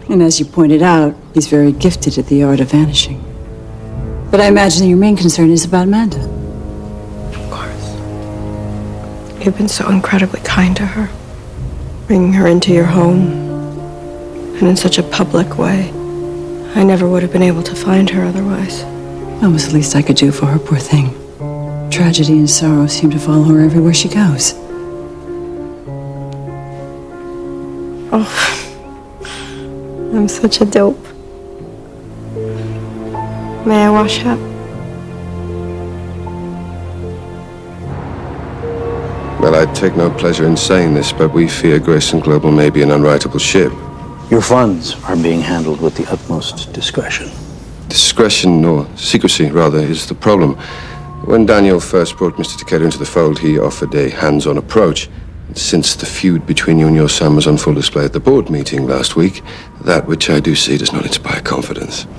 And as you pointed out, he's very gifted at the art of vanishing. But I imagine your main concern is about Amanda. Of course. You've been so incredibly kind to her, bringing her into your home, and in such a public way. I never would have been able to find her otherwise. That was the least I could do for her, poor thing. Tragedy and sorrow seem to follow her everywhere she goes. Oh, I'm such a dope. May I wash up? Well, I take no pleasure in saying this, but we fear Grayson Global may be an unrightable ship. Your funds are being handled with the utmost discretion. Discretion, or secrecy, rather, is the problem. When Daniel first brought Mr. Takeda into the fold, he offered a hands-on approach. Since the feud between you and your son was on full display at the board meeting last week, that which I do see does not inspire confidence.